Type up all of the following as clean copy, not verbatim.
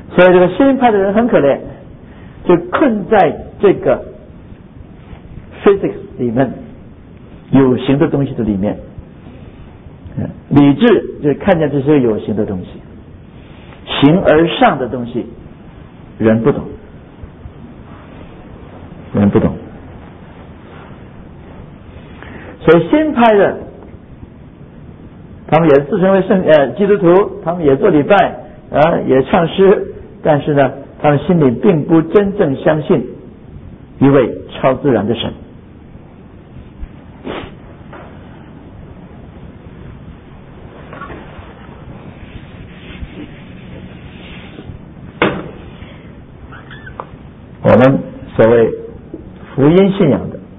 所以这个新派的人很可怜，就困在这个 physics 里面，有形的东西的里面。理智就看见这些有形的东西，形而上的东西人不懂，人不懂。所以新派的他们也自称为基督徒，他们也做礼拜也唱诗，但是呢他们心里并不真正相信一位超自然的神。我们所谓福音信仰的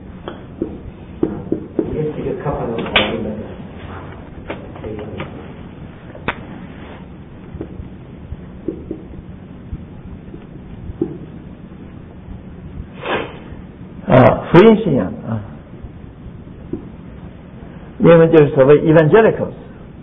福音信仰英文就是所谓 evangelicals。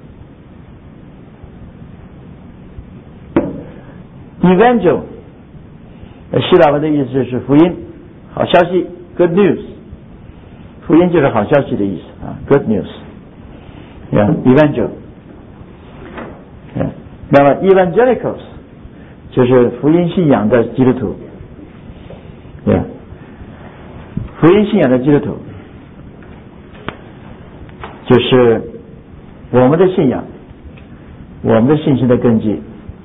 evangel 希腊文的意思是福音，好消息 good news， 福音就是好消息的意思good news evangel。 那么 evangelicals 就是福音信仰的基督徒福音信仰的基督徒就是我们的信仰，我们的信心的根基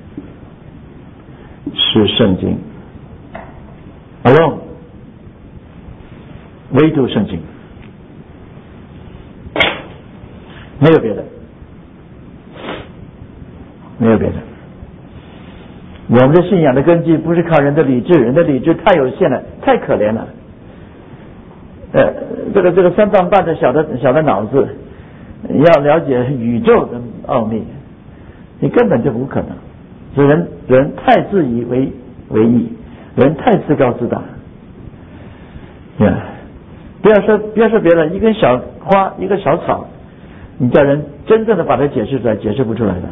是圣经 alone， 唯独圣经，没有别的，没有别的。我们的信仰的根基不是靠人的理智，人的理智太有限了，太可怜了。这个3磅半的小的脑子，要了解宇宙的奥秘，你根本就不可能。所以人太自以为意，人太自高自大。不要说别的，一根小花，一个小草，你叫人真正的把它解释出来，解释不出来的。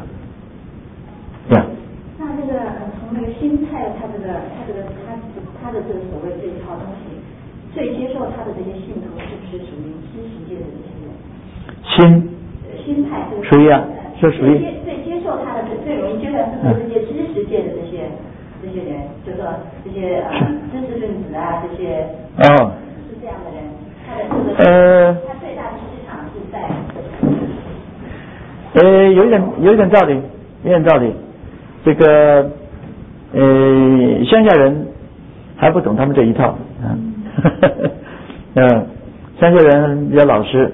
那这个从那个心态，他的这个所谓这一套东西，最接受他的这些信徒是不是属于知识界的这些人？心态属于是属于最接受他的最容易接受是这些知识界的这些人，就说这些知识分子这些是这样的人，他的这个他最大的市场是在有一点道理，有点道理。这个乡下人还不懂他们这一套乡下人比较老实，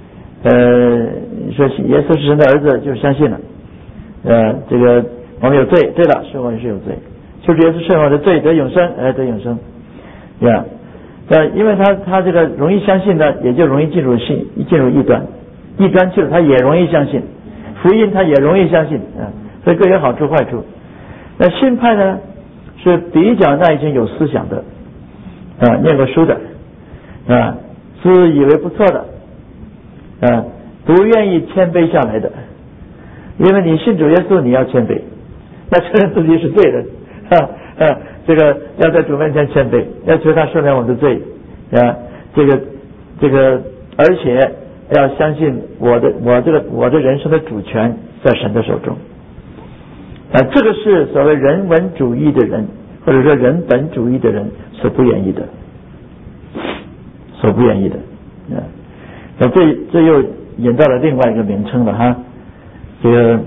说耶稣是神的儿子就相信了，这个我们有罪，对了，是我们是有罪，就是耶稣赦我的罪得永生，得永生因为他这个容易相信呢，也就容易进入异端去了，他也容易相信福音，他也容易相信所以各有好处坏处。那新派呢是比较那一些有思想的念过书的自以为不错的不愿意谦卑下来的。因为你信主耶稣，你要谦卑，要承认自己是罪人这个要在主面前谦卑，要求他赦免我们的罪这个而且要相信我的人生的主权在神的手中这个是所谓人文主义的人或者说人本主义的人所不愿意的这又引到了另外一个名称了这个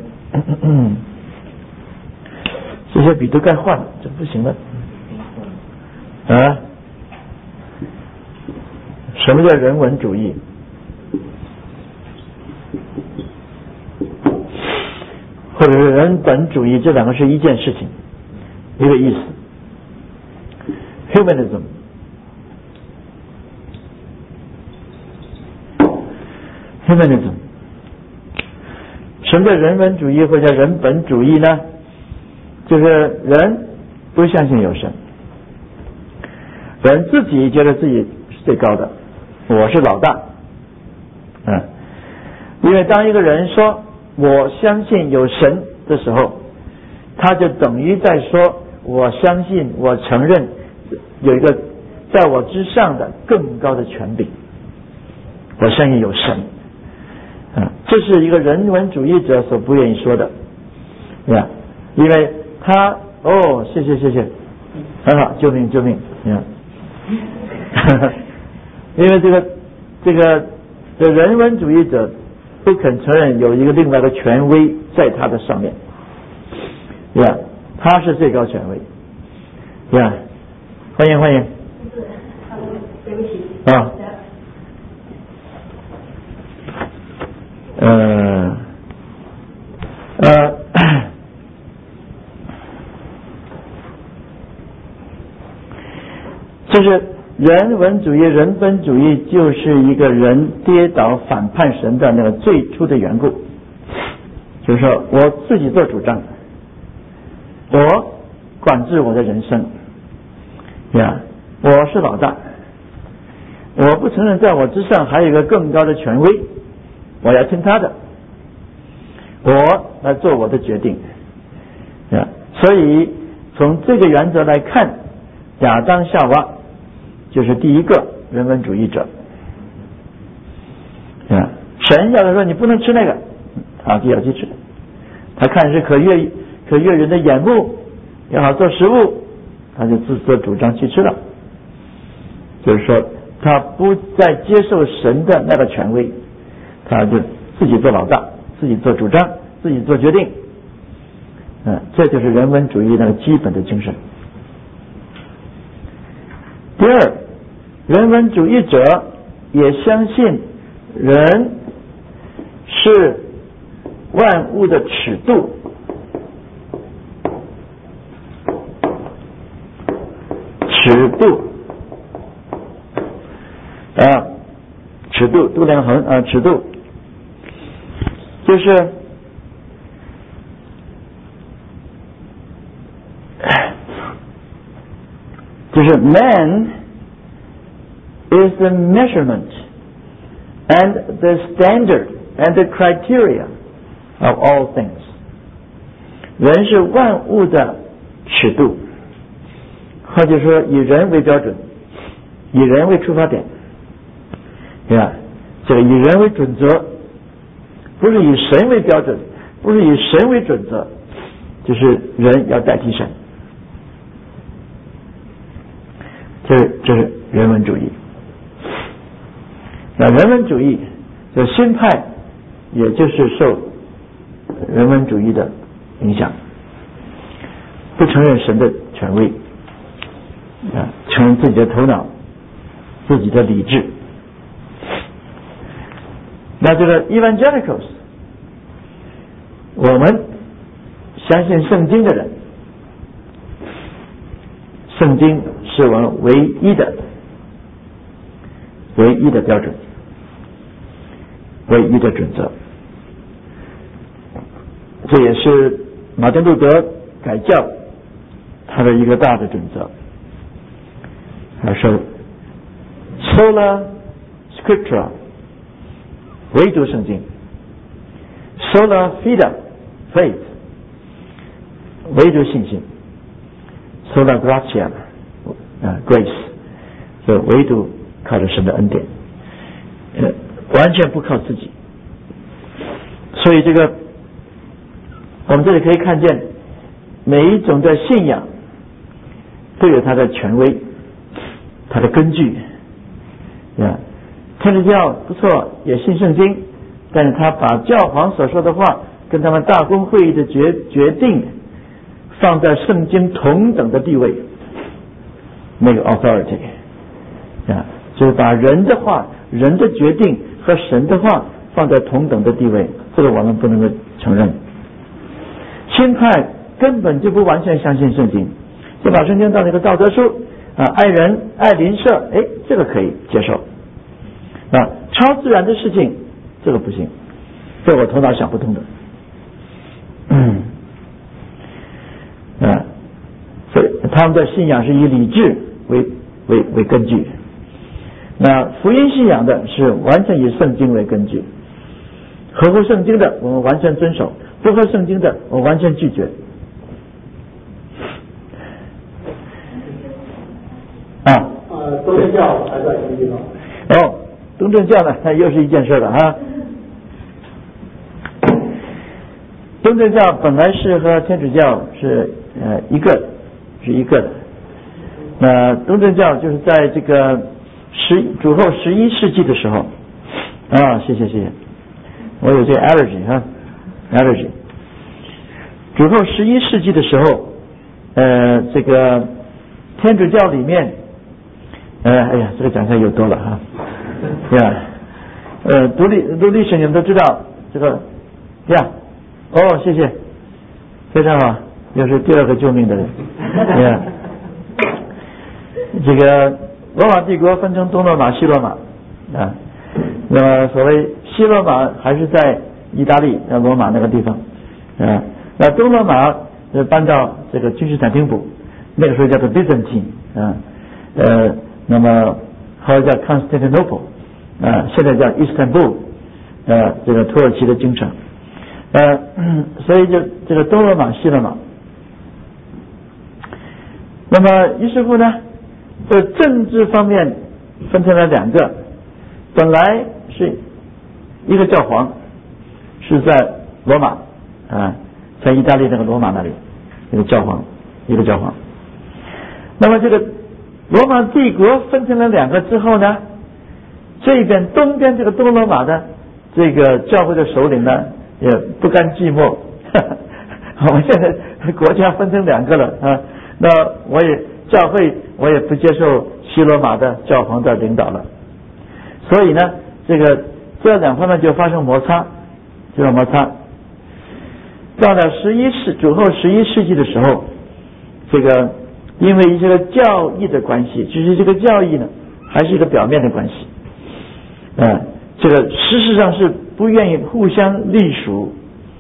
这些笔都该换了，这不行了什么叫人文主义？或者是人本主义，这两个是一件事情，一个意思。Humanism， 什么叫人文主义或者叫人本主义呢？就是人不相信有神，人自己觉得自己是最高的，我是老大因为当一个人说我相信有神的时候， 他就等于在说，我相信，我承认有一个在我之上的更高的权柄，我相信有神。这是一个人文主义者所不愿意说的，因为他谢谢，很好，救命，因为这个人文主义者不肯承认有一个另外的权威在他的上面，他是最高权威，欢迎， 对不起就是人文主义、人本主义，就是一个人跌倒反叛神的那个最初的缘故。就是说我自己做主张，我管制我的人生，我是老大，我不承认在我之上还有一个更高的权威，我要听他的，我来做我的决定。所以从这个原则来看，亚当夏娃就是第一个人文主义者。神要是说你不能吃那个，他就要去吃，他看是可悦人的眼目，也好做食物，他就自作主张去吃了。就是说他不再接受神的那个权威，他就自己做老大，自己做主张，自己做决定。这就是人文主义那个基本的精神。第二，人文主义者也相信人是万物的尺度，尺度度量衡尺度就是 man is the measurement and the standard and the criteria of all things。 人是万物的尺度，或者说以人为标准，以人为出发点，这个以人为准则，不是以神为标准，不是以神为准则，就是人要代替神。这是人文主义。那人文主义的新派，也就是受人文主义的影响，不承认神的权威，承认自己的头脑，自己的理智。那这个 evangelicals， 我们相信圣经的人，圣经是我们唯一的标准，唯一的准则。这也是马丁路德改教他的一个大的准则。他说 sola scriptura， 唯独圣经， sola fide faith， 唯独信心， sola gratia grace， 就唯独靠着神的恩典，完全不靠自己。所以这个我们这里可以看见，每一种的信仰都有它的权威，它的根据。天主教不错，也信圣经，但是他把教皇所说的话跟他们大公会议的决定放在圣经同等的地位，那个 authority， 就是把人的话、人的决定和神的话放在同等的地位，这个我们不能够承认。新派根本就不完全相信圣经，就把圣经当成一个道德书，爱人爱邻舍，这个可以接受。超自然的事情，这个不行，这我头脑想不通的。所以他们的信仰是以理智为根据。那福音信仰的是完全以圣经为根据，合乎圣经的我们完全遵守，不合圣经的我完全拒绝。 在什么地方？ 哦，东正教呢，那又是一件事了哈。东正教本来是和天主教是一个的。那东正教就是在这个主后11世纪的时候啊，谢谢，我有这个 allergy 哈 ，allergy。主后11世纪的时候，这个天主教里面，哎呀，这个讲起来又多了哈，读历史你们都知道这个呀。哦，谢谢，非常好，又是第二个救命的人。这个罗马帝国分成东罗马、西罗马啊。那么所谓西罗马还是在意大利罗马那个地方啊。那东罗马搬到这个君士坦丁堡，那个时候叫做 Byzantine 啊。那么后来叫 Constantinople 啊，现在叫 Istanbul 这个土耳其的京城。所以就这个东罗马、西罗马。那么于是乎呢，这政治方面分成了两个，本来是一个教皇是在罗马啊，在意大利那个罗马那里一个教皇。那么这个罗马帝国分成了两个之后呢，这边东边这个东罗马的这个教会的首领呢也不甘寂寞，我们现在国家分成两个了啊，那教会我也不接受西罗马的教皇的领导了，所以呢，这两方面就发生摩擦，到了主后11世纪的时候，这个因为一些个教义的关系，只是这个教义呢还是一个表面的关系，这个事实上是不愿意互相隶属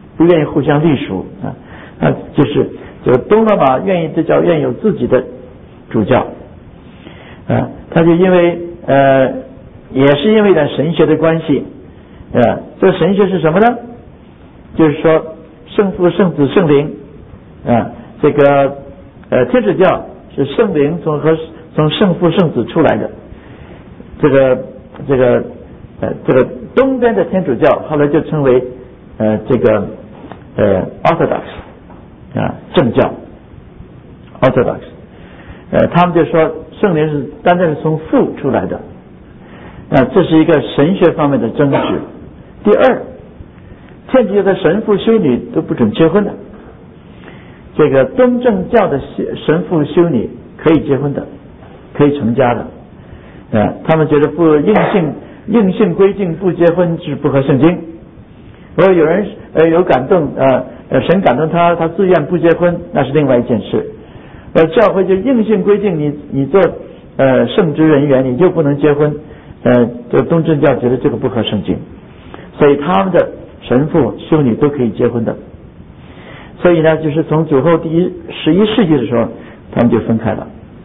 啊，就是这个东罗马愿意有自己的主教啊，他就因为也是因为点神学的关系这个神学是什么呢？就是说圣父、圣子、圣灵这个天主教是圣灵从圣父、圣子出来的，这个东边的天主教后来就称为这个Orthodox 正教 Orthodox，他们就说圣灵是单单是从父出来的，这是一个神学方面的争执。第二，天主教的神父修女都不准结婚的，这个东正教的神父修女可以结婚的，可以成家的他们觉得不硬性规定不结婚是不合圣经。如果有人有感动神感动他自愿不结婚，那是另外一件事。教会就硬性规定你做圣职人员你就不能结婚，这东正教觉得这个不合圣经，所以他们的神父修女都可以结婚的。所以呢，就是从主后11世纪的时候，他们就分开了。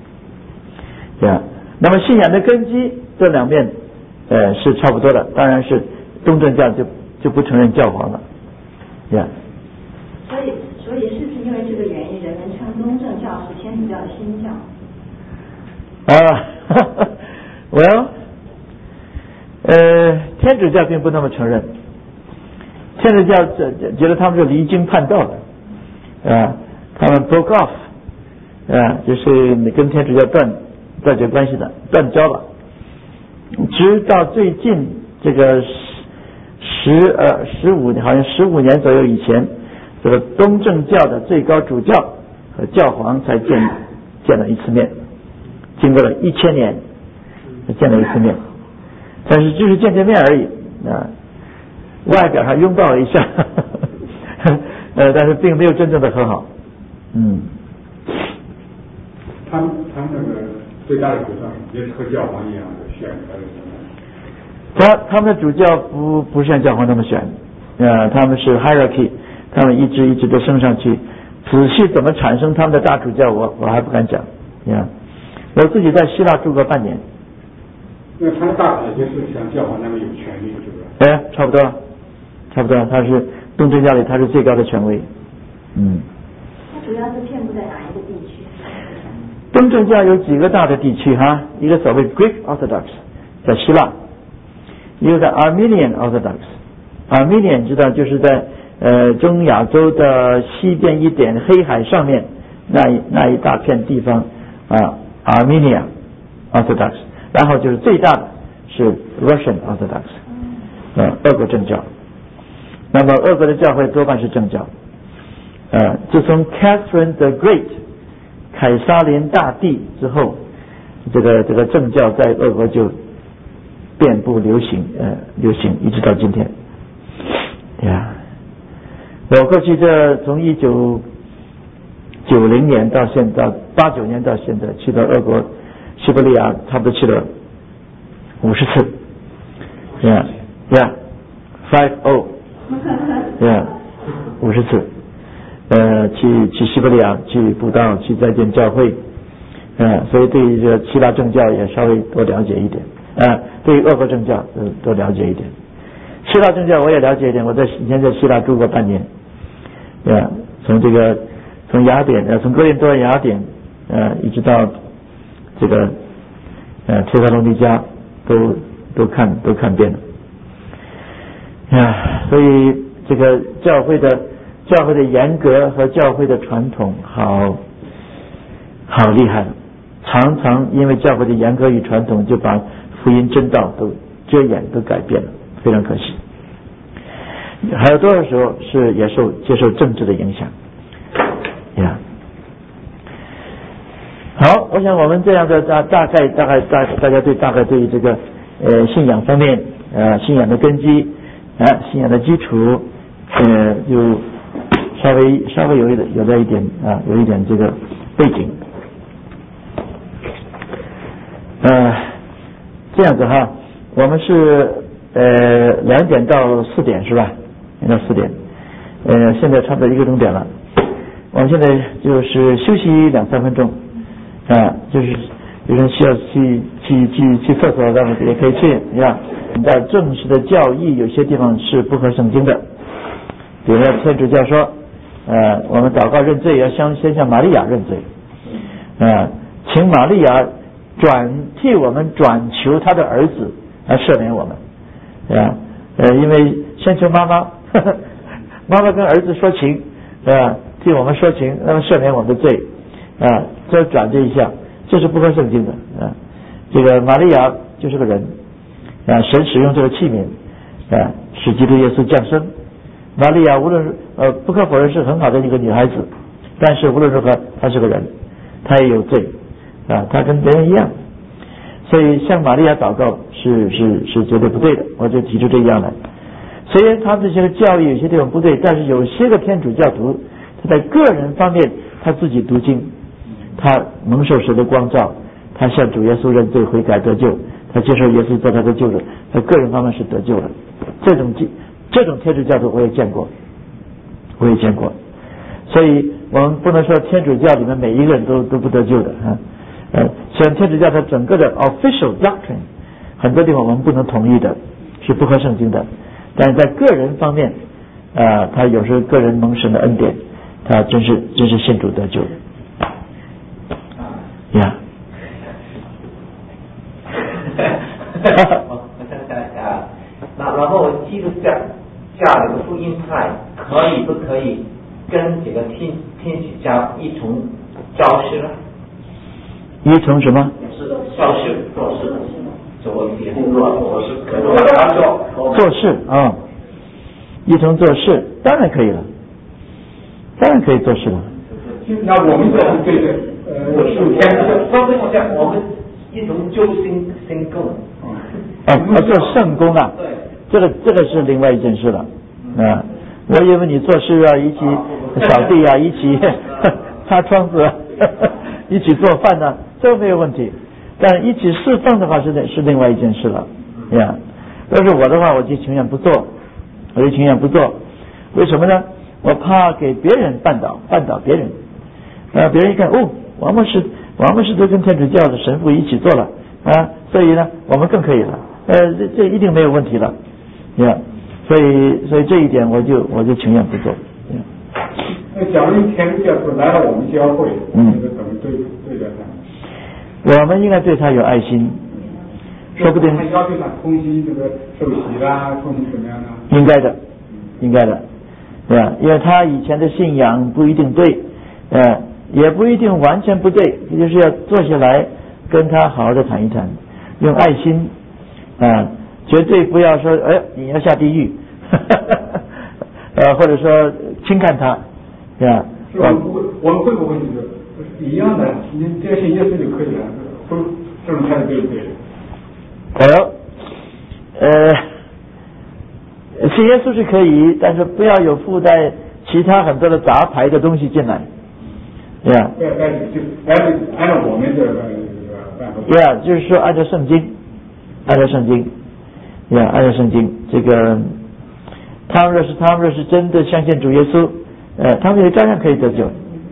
那么信仰的根基这两面是差不多的，当然是东正教就不承认教皇了。 所以是不是因为这个原因，人们称东正教是天主教的新教 ？Well， 天主教并不那么承认，天主教觉得他们是离经叛道的他们 broke off 就是跟天主教断绝关系的，断交了。直到最近这个15年左右以前，这个东正教的最高主教和教皇才见了一次面，经过了1000年见了一次面，但是就是见面而已外表上拥抱了一下但是并没有真正的和好。 他们那个最大的主教也是和教皇一样的选他们的主教不像教皇那么选他们是 hierarchy， 他们一直都升上去，仔细怎么产生他们的大主教我还不敢讲我自己在希腊住过半年。 那他的大主教就是像教皇那么有权力是不是？ 差不多他是东正教里他是最高的权威。 他主要是遍布在哪一个地区？ 东正教有几个大的地区哈，一个所谓 Greek Orthodox 在希腊，一个在 Armenian Orthodox。Armenian 知道就是在中亚洲的西边一点黑海上面那一大片地方Armenia Orthodox， 然后就是最大的是 Russian Orthodox， 俄国正教。那么俄国的教会多半是正教。自从 Catherine the Great 凯撒琳大帝之后，这个正教在俄国就遍布流行一直到今天。我过去从1990年到现在89年到现在，去到俄国西伯利亚差不多去了50次。50次。去西伯利亚去布道，去再建教会，所以对于这个希腊正教也稍微多了解一点，对于俄国正教多了解一点。希腊正教我也了解一点，我以前在希腊住过半年，从雅典从哥林多雅典一直到这个帖撒罗尼迦都看遍了，所以这个教会的严格和教会的传统好厉害了，常常因为教会的严格与传统就把福音真道都遮掩都改变了，非常可惜。还有多少时候是也接受政治的影响。好，我想我们这样的大概大家大概对于这个信仰方面信仰的根基信仰的基础就稍微有了一点有一点这个背景。这样子哈，我们是2点到4点是吧？2到4点，现在差不多1个钟点了。我们现在就是休息2-3分钟，就是有人需要去厕所，咱们也可以去。在正式的教义有些地方是不合圣经的，比如天主教说我们祷告认罪要先向玛利亚认罪，请玛利亚替我们转求他的儿子来赦免我们，因为先求妈妈跟儿子说情，替我们说情，那么赦免我们的罪，这转这一项，这是不合圣经的。这个玛利亚就是个人，神使用这个器皿，使基督耶稣降生。玛利亚无论不可否认是很好的一个女孩子，但是无论如何她是个人，她也有罪，她跟别人一样，所以向玛利亚祷告是绝对不对的。我就提出这样来。虽然他们这些教育有些地方不对，但是有些个天主教徒他在个人方面他自己读经，他蒙受神的光照，他向主耶稣认罪悔改得救，他接受耶稣做他的救主，在个人方面是得救的。这种天主教徒我也见过，所以我们不能说天主教里面每一个人都不得救的虽然天主教它整个的 official doctrine 很多地方我们不能同意的，是不合圣经的，但是在个人方面他有时候个人蒙神的恩典，他真是信主得救的然后基督教的福音派可以不可以跟这个天主教一同教师呢？ 一同什么？ 教师做事，做一些做事一同做事，当然可以了，当然可以做事了。 那我们这是对的， 我们一种救心功。 做圣功啊，这个是另外一件事了。我以为你做事一起扫地一起擦窗子一起做饭呢，这个没有问题。但一起侍奉的话是另外一件事了。要是我的话，我就情愿不做，为什么呢？我怕给别人绊倒别人，别人一看王牧师都跟天主教的神父一起做了所以呢我们更可以了，这一定没有问题了所以这一点我就情愿不做。 假如天主教徒来到我们教会，这个怎么对待他？ 我们应该对他有爱心，说不定还要求他重新这个受洗啦，重新怎么样呢？ 应该的，应该的，对吧？因为他以前的信仰不一定对，也不一定完全不对，也就是要坐下来跟他好好的谈一谈，用爱心绝对不要说你要下地狱或者说轻看他，对吧？ 我们会不会就是一样的？你只要信耶稣就可以了，这种态度对不对？ 信耶稣是可以，但是不要有附带其他很多的杂牌的东西进来，对吧？ 按照我们的办法。 对啊，就是说按照圣经，按照圣经，这个他们若是真的相信主耶稣，他们也照样可以得救，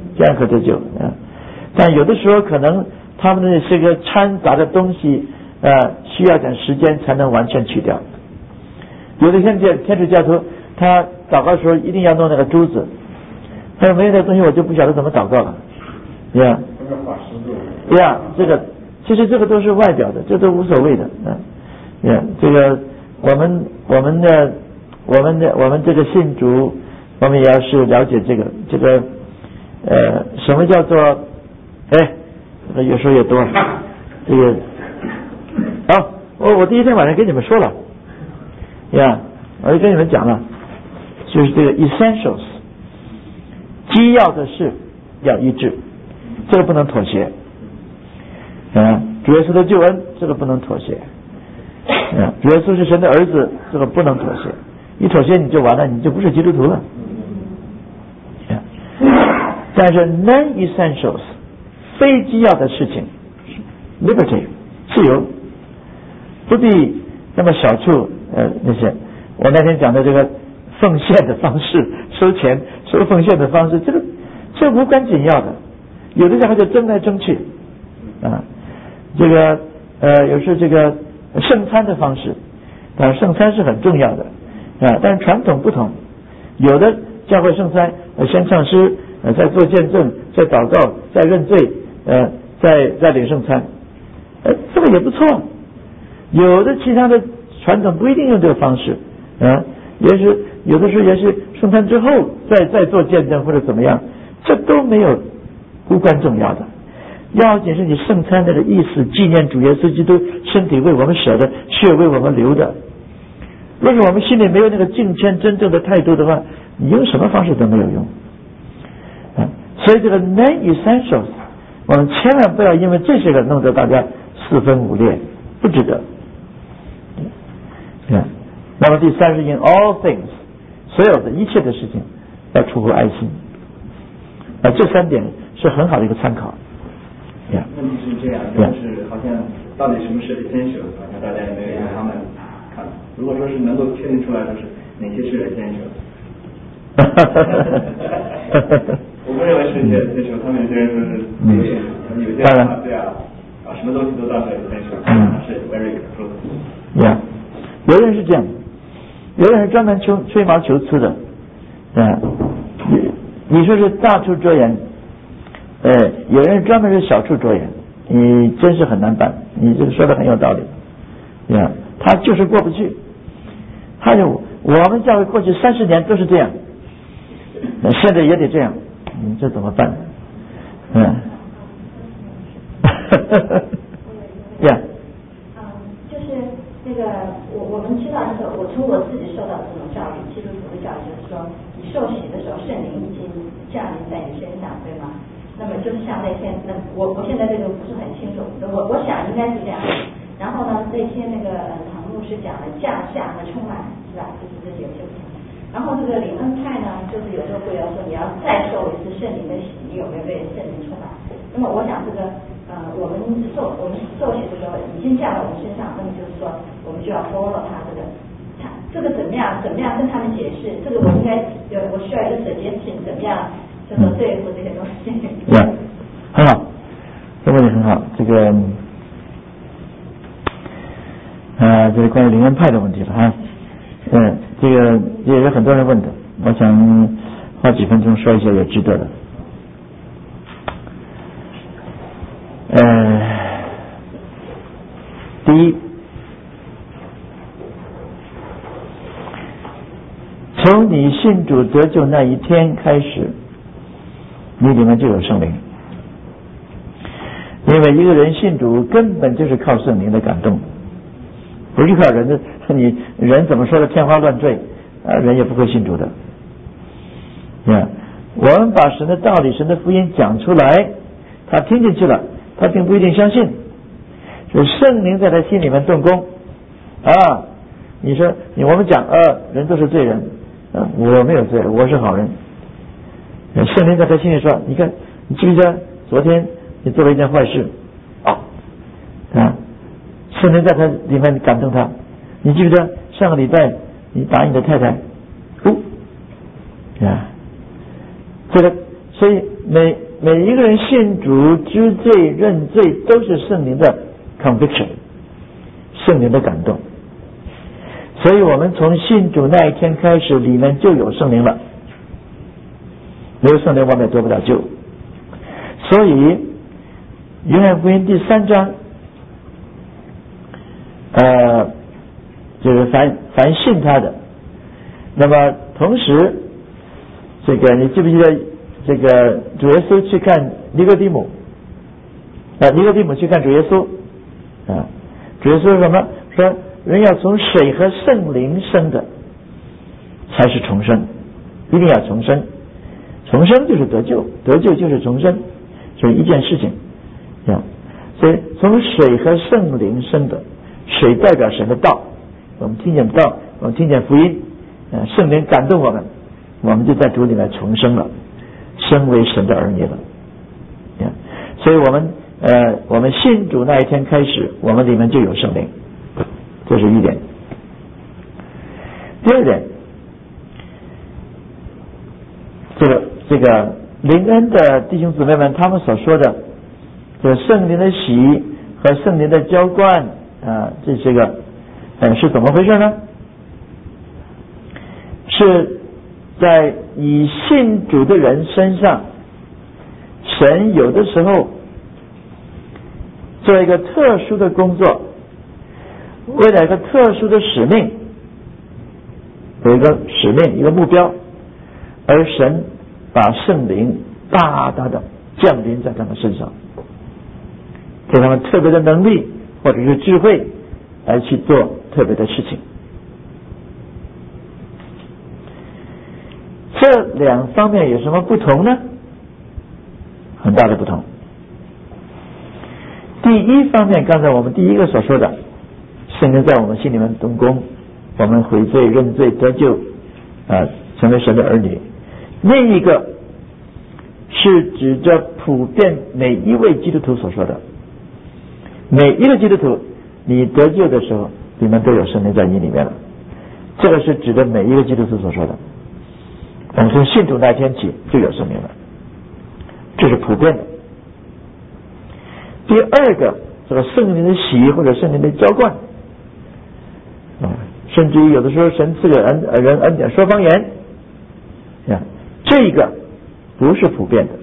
但有的时候可能他们的这个掺杂的东西，需要点时间才能完全去掉。有的天主教徒，他祷告的时候一定要弄那个珠子，他说没有那个东西我就不晓得怎么祷告了，对呀，对呀，其实这个都是外表的，这都无所谓的，这个我们这个信主，我们也要是了解这个什么叫做越说越多了，这个我第一天晚上跟你们说了，我就跟你们讲了，就是这个 essentials 基要的事要一致，这个不能妥协，主耶稣的救恩这个不能妥协，主耶稣是神的儿子，这个不能妥协，一妥协你就完了，你就不是基督徒了。但是 non-essentials 非基要的事情 liberty 自由，不必那么小处那些我那天讲的这个奉献的方式，收奉献的方式，这无关紧要的，有的时候就争来争去这个有时这个圣餐的方式圣餐是很重要的但是传统不同，有的教会圣餐先唱诗，再做见证，再祷告，再认罪，再领圣餐，这个也不错。有的其他的传统不一定用这个方式也是有的时候也是圣餐之后再做见证或者怎么样，这都没有无关重要的，要紧是你圣餐这个意思，纪念主耶稣基督身体为我们舍的，血为我们流的。若是我们心里没有那个敬虔真正的态度的话，你用什么方式都没有用所以这个 non-essentials 我们千万不要因为这些个弄得大家四分五裂，不值得那么第三是 in all things 所有的一切的事情要出乎爱心这三点是很好的一个参考问题是这样就是好像到底什么是 essential 好像大家也没有他们看，如果说是能够确定出来就是哪些是 essential 我不认为是 essential 他们有些人说是有些人对什么东西都当成 essential 是 very close 有人是这样，有人是专门吹毛求疵的你说是大处遮掩有人是专门是小处遮掩，你真是很难办，你这个说的很有道理他就是过不去，我们教会过去30年都是这样，现在也得这样，这怎么办就是那个我们知道就是我从我自己受到的这种教育，基督徒的教育就是说你受洗的时候圣灵已经降临在你身上，对吗？那么就是像那天我现在这个不是很清楚，我想应该是这样。然后呢那天那个唐牧师讲的降下和充满是吧，就是这些不同。然后这个灵恩派呢就是有时候会要说你要再受一次圣灵的洗，你有没有被圣灵充满。那么我想这个我们受洗的时候已经降到我们身上，那么就是说我们就要 follow 他这个怎么样跟他们解释，这个我应该我需要一个 suggestion 怎么样就说对付这些东西很好，这个问题很好，这个这是关于灵恩派的问题了这个也有很多人问的，我想花几分钟说一下也值得的信主得救那一天开始，你里面就有圣灵。因为一个人信主根本就是靠圣灵的感动，不是靠人的，你人怎么说的天花乱坠，人也不会信主的。我们把神的道理、神的福音讲出来，他听进去了，他并不一定相信，是圣灵在他心里面动工啊。你说我们讲人都是罪人，我没有罪，我是好人。圣灵在他心里说，你看，你记不记得昨天你做了一件坏事圣灵在他里面感动他。你记不记得上个礼拜你打你的太太这个，所以每一个人信主知罪认罪都是圣灵的 conviction， 圣灵的感动。所以我们从信主那一天开始，里面就有圣灵了，没有圣灵我们也得不了救。所以约翰福音第3章就是凡信他的，那么同时这个你记不记得这个主耶稣去看尼哥底母尼哥底母去看主耶稣主耶稣说什么？说人要从水和圣灵生的才是重生，一定要重生，重生就是得救，得救就是重生，所以一件事情所以从水和圣灵生的，水代表神的道，我们听见道，我们听见福音，圣灵感动我们，我们就在主里面重生了，身为神的儿女了。所以我们信主那一天开始，我们里面就有圣灵，这是一点。第二点，这个灵恩的弟兄姊妹们他们所说的这圣灵的洗和圣灵的浇灌这些个是怎么回事呢？是在以信主的人身上，神有的时候做一个特殊的工作，为了一个特殊的使命，有一个使命，一个目标，而神把圣灵大大的降临在他们身上，给他们特别的能力或者是智慧来去做特别的事情。这两方面有什么不同呢？很大的不同。第一方面，刚才我们第一个所说的，圣灵在我们心里面动工，我们悔罪认罪得救成为神的儿女。另一个是指着普遍每一位基督徒所说的，每一个基督徒你得救的时候，你们都有圣灵在你里面了，这个是指着每一个基督徒所说的。我们从信主那天起就有圣灵了，这是普遍的。第二个，这个圣灵的洗或者圣灵的浇灌甚至于有的时候神赐给人恩典说方言这个不是普遍的，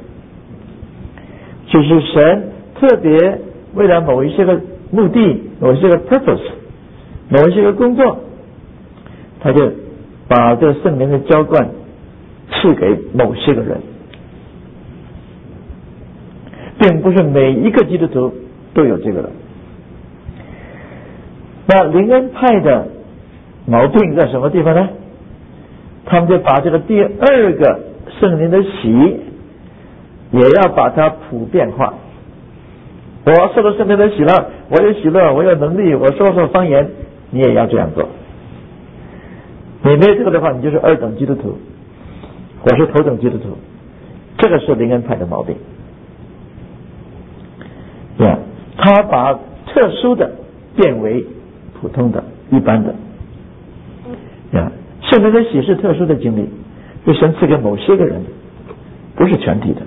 就是神特别为了某一些个目的，某一些个 purpose， 某一些个工作，他就把这个圣灵的浇灌赐给某些个人，并不是每一个基督徒都有这个的。那灵恩派的毛病在什么地方呢？他们就把这个第二个圣灵的洗也要把它普遍化。我受了圣灵的洗了，我有喜乐，我有能力，我说方言，你也要这样做。你没有这个的话，你就是二等基督徒，我是头等基督徒。这个是灵恩派的毛病。他把特殊的变为普通的一般的。圣灵的洗是特殊的经历，是神赐给某些个人的，不是全体的。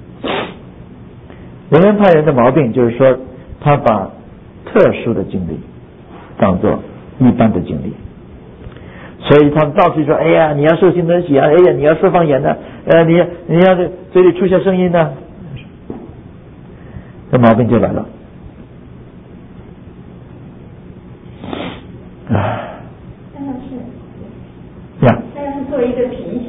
灵恩派人的毛病就是说，他把特殊的经历当作一般的经历，所以他们到处说：“哎呀，你要受圣灵的洗啊！哎呀，你要说方言呢！你要嘴里出些声音呢！”这毛病就来了。 但是作为一个平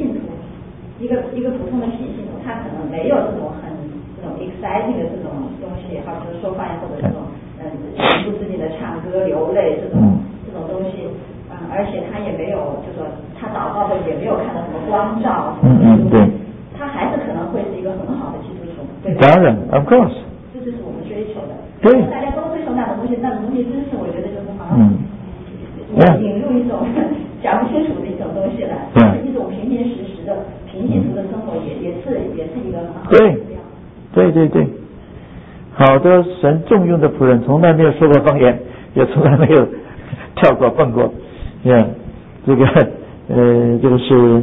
就是说方言或者这种情不自禁的唱歌流泪这种东西，而且他也没有就说他祷告的也没有看到什么光照， 对， 他还是可能会是一个很好的基督徒，对吧？ 当然 ，of course， 这就是我们追求的。 对， 大家都追求那种东西，那种东西真是我觉得就是好像引入一种讲不清楚的一种东西来，一种平平实实的平幸福的生活也是一个很好的目标。 对，好的神重用的仆人从来没有说过方言，也从来没有跳过蹦过，这个是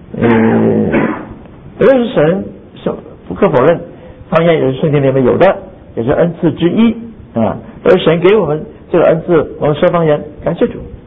神不可否认，方言也是圣经里面有的，也是恩赐之一啊。而神给我们这个恩赐，我们说方言，感谢主。